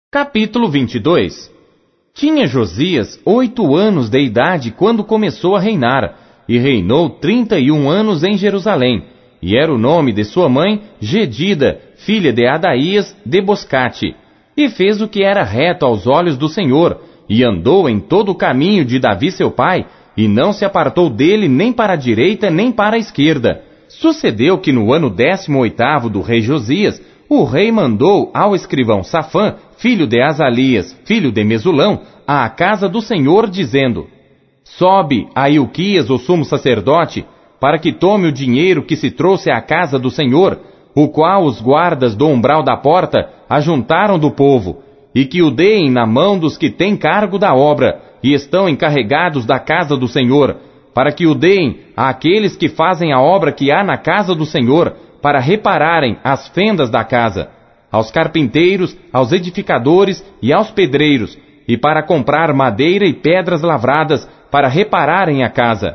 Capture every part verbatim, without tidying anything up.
Capítulo vinte e dois. Tinha Josias oito anos de idade quando começou a reinar, e reinou trinta e um anos em Jerusalém, e era o nome de sua mãe Gedida, filha de Adaías de Boscate. E fez o que era reto aos olhos do Senhor, e andou em todo o caminho de Davi seu pai, e não se apartou dele nem para a direita nem para a esquerda. Sucedeu que no ano décimo oitavo do rei Josias, o rei mandou ao escrivão Safã, filho de Azalias, filho de Mesulão, à casa do Senhor, dizendo: Sobe a Ilquias, o sumo sacerdote, para que tome o dinheiro que se trouxe à casa do Senhor, o qual os guardas do umbral da porta ajuntaram do povo, e que o deem na mão dos que têm cargo da obra, e estão encarregados da casa do Senhor, para que o deem àqueles que fazem a obra que há na casa do Senhor, para repararem as fendas da casa, aos carpinteiros, aos edificadores e aos pedreiros, e para comprar madeira e pedras lavradas, para repararem a casa.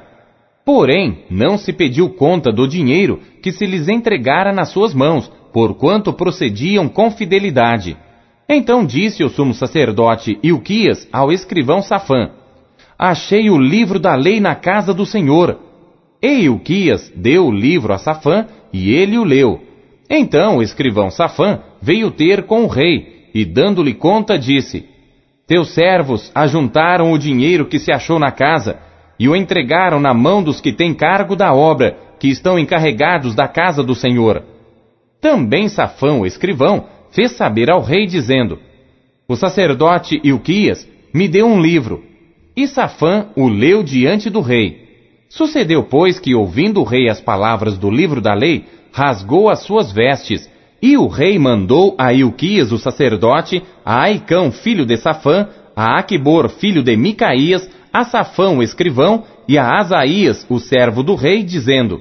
Porém, não se pediu conta do dinheiro que se lhes entregara nas suas mãos, porquanto procediam com fidelidade. Então disse o sumo sacerdote Ilquias ao escrivão Safã: Achei o livro da lei na casa do Senhor. E Ilquias deu o livro a Safã, e ele o leu. Então o escrivão Safã veio ter com o rei, e dando-lhe conta disse: Teus servos ajuntaram o dinheiro que se achou na casa, e o entregaram na mão dos que têm cargo da obra, que estão encarregados da casa do Senhor. Também Safã, o escrivão, fez saber ao rei, dizendo: O sacerdote Ilquias me deu um livro. E Safã o leu diante do rei. Sucedeu, pois, que, ouvindo o rei as palavras do livro da lei, rasgou as suas vestes, e o rei mandou a Ilquias, o sacerdote, a Aicão, filho de Safã, a Aquibor, filho de Micaías, a Safã, o escrivão, e a Asaías, o servo do rei, dizendo: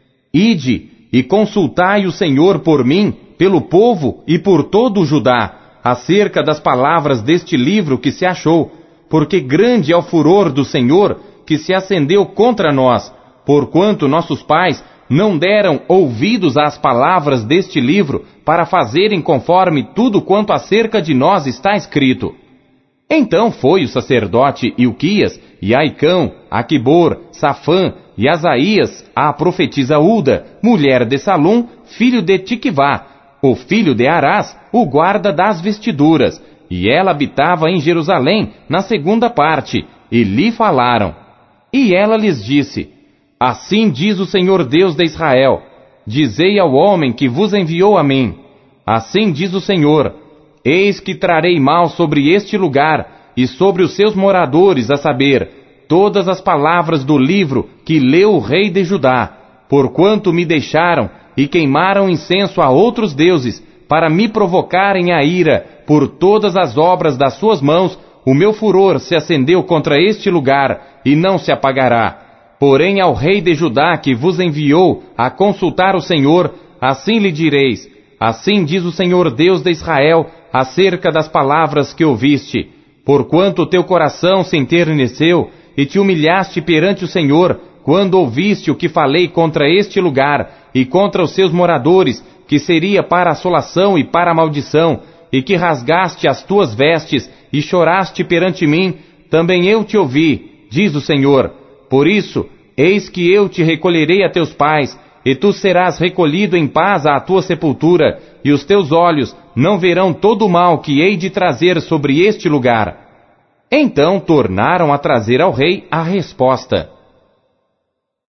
Ide e consultai o Senhor por mim, pelo povo e por todo o Judá, acerca das palavras deste livro que se achou, porque grande é o furor do Senhor que se acendeu contra nós, porquanto nossos pais não deram ouvidos às palavras deste livro para fazerem conforme tudo quanto acerca de nós está escrito. Então foi o sacerdote Ilquias e Aicão, Aquibor, Safã e Asaías, a profetisa Ulda, mulher de Salum, filho de Tiquivá, o filho de Arás, o guarda das vestiduras, e ela habitava em Jerusalém, na segunda parte, e lhe falaram. E ela lhes disse: Assim diz o Senhor Deus de Israel: Dizei ao homem que vos enviou a mim: Assim diz o Senhor: Eis que trarei mal sobre este lugar e sobre os seus moradores, a saber, todas as palavras do livro que leu o rei de Judá, porquanto me deixaram e queimaram incenso a outros deuses, para me provocarem a ira por todas as obras das suas mãos. O meu furor se acendeu contra este lugar, e não se apagará. Porém ao rei de Judá que vos enviou a consultar o Senhor, assim lhe direis: Assim diz o Senhor Deus de Israel, acerca das palavras que ouviste. Porquanto o teu coração se enterneceu, e te humilhaste perante o Senhor, quando ouviste o que falei contra este lugar, e contra os seus moradores, que seria para assolação e para maldição, e que rasgaste as tuas vestes, e choraste perante mim, também eu te ouvi, diz o Senhor. Por isso, eis que eu te recolherei a teus pais, e tu serás recolhido em paz à tua sepultura, e os teus olhos não verão todo o mal que hei de trazer sobre este lugar. Então tornaram a trazer ao rei a resposta.